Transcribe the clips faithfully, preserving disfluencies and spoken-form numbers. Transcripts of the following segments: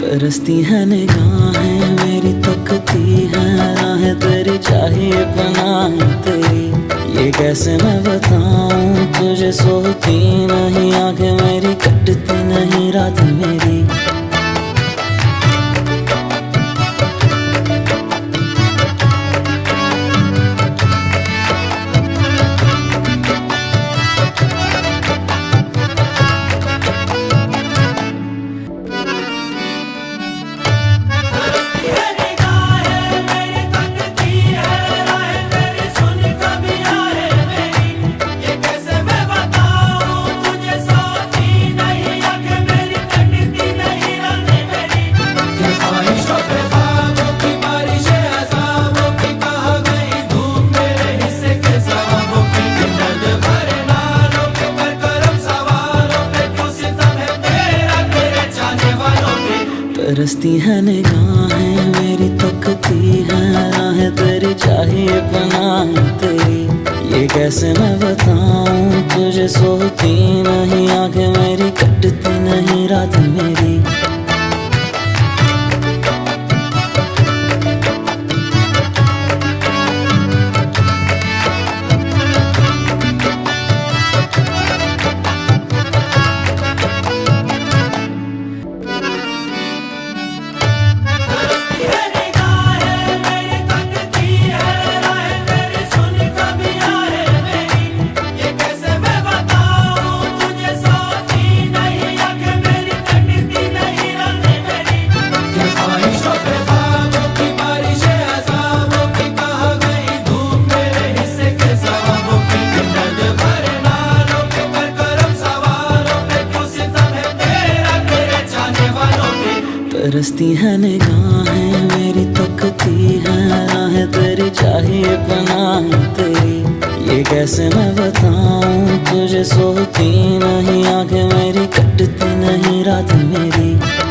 तरसती है निगाहें मेरी, तकती है राहें तेरी, चाहिए पनाह तेरी। ये कैसे मैं बताऊं तुझे, सोती नहीं आंखें मेरी, कटती नहीं रात मेरी। तरसती है निगाहें मेरी, तकती है राहें तेरी, चाहिए पनाह तेरी। ये कैसे मैं बताऊं तुझे, सोती नहीं आंखें मेरी, कटती नहीं रात मेरी। तरसती है निगाहें मेरी, तकती है राहें तेरी, चाहिए पनाह तेरी। ये कैसे मैं बताऊं तुझे, सोती नहीं आंखें मेरी, कटती नहीं रात मेरी।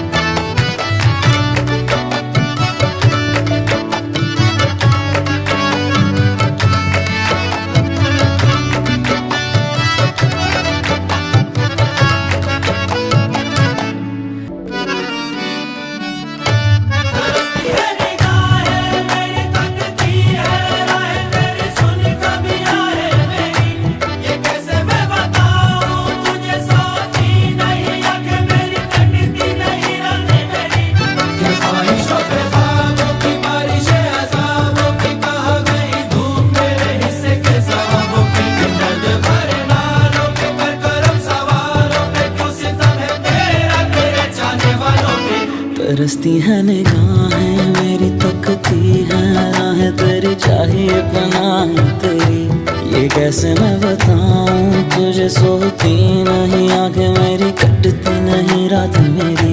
तरसती है निगाहें मेरी, तकती है राहें तेरी, चाहिए पनाह तेरी। ये कैसे मैं बताऊं तुझे, सोती नहीं आंखें मेरी, कटती नहीं रात मेरी।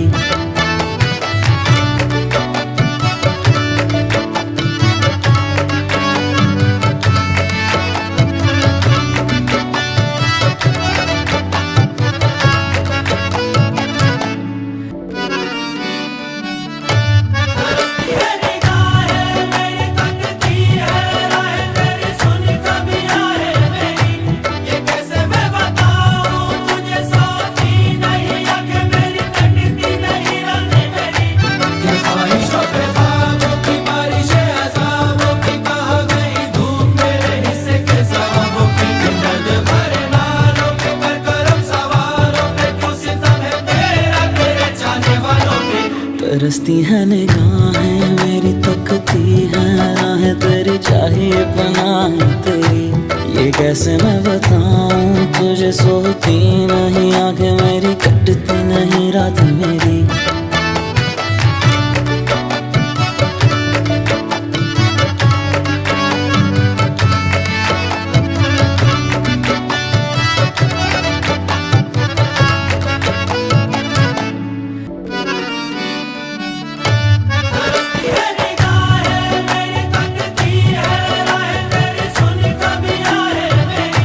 तरसती है निगाहें मेरी, तकती है राहें तेरी, चाहिए पनाह तेरी। ये कैसे मैं बताऊं तुझे, सोती नहीं आंखें मेरी, कटती नहीं रात मेरी।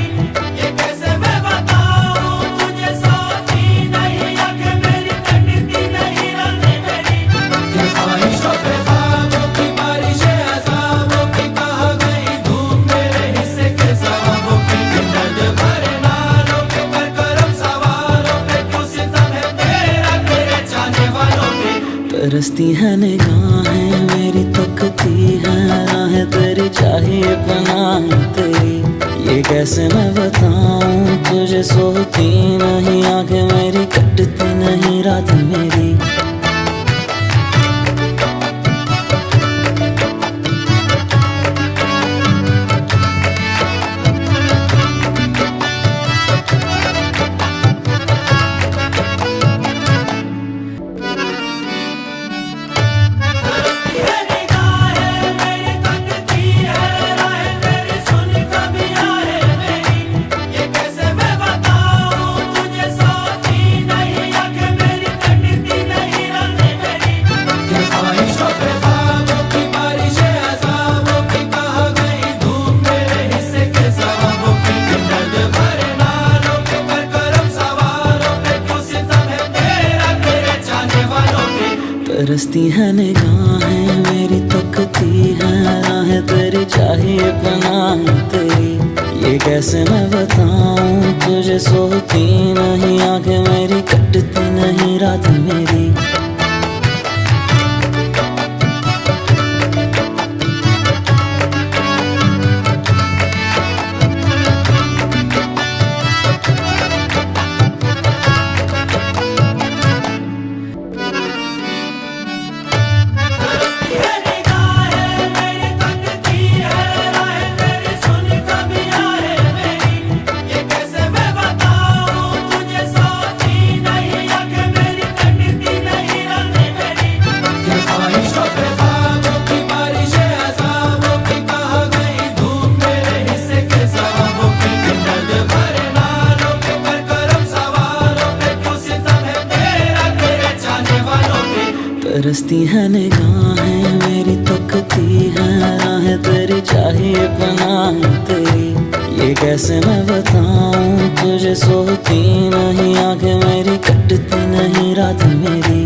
ये कैसे मैं बताऊं तुझे, सोती नहीं आंखें मेरी, कटती तरसती है निगाहें मेरी, तकती है राहें तेरी, चाहिए पनाह तेरी। ये कैसे मैं बताऊं तुझे, सोती नहीं आंखें मेरी, कटती नहीं रात मेरी। तरसती है निगाहें मेरी, तकती है राहें तेरी, चाहिए पनाह तेरी। ये कैसे मैं बताऊं तुझे, सोती नहीं आंखें मेरी, कटती नहीं रात मेरी। तरसती है निगाहें मेरी, तकती है राहें तेरी, चाहिए पनाह तेरी। ये कैसे मैं बताऊं तुझे, सोती नहीं आंखें मेरी, कटती नहीं रात मेरी।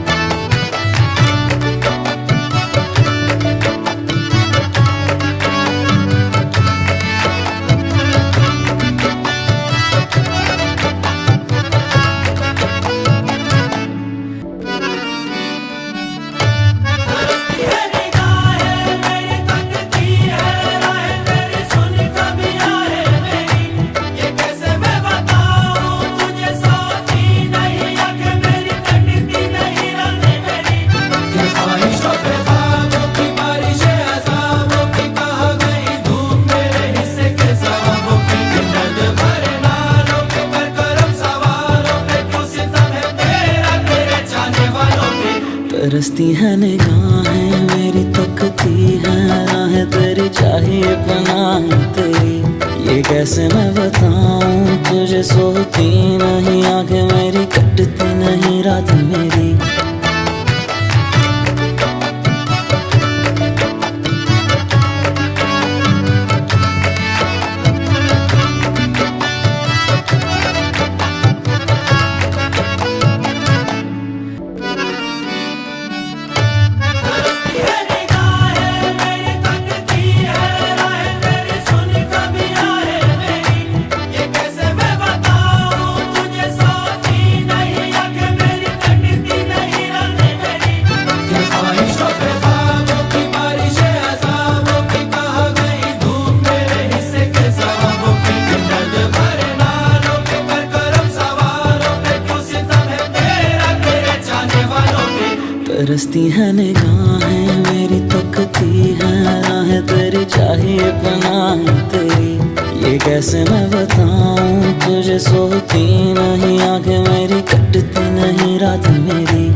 तरसती है निगाहें मेरी, तकती है राहें तेरी, चाहिए पनाह तेरी। ये कैसे मैं बताऊं तुझे, सोती नहीं आंखें मेरी, कटती नहीं रात मेरी। तरसती है निगाहें मेरी, तकती है राहें तेरी, चाहिए पनाह तेरी। ये कैसे मैं बताऊं तुझे, सोती नहीं आंखें मेरी, कटती नहीं रात मेरी।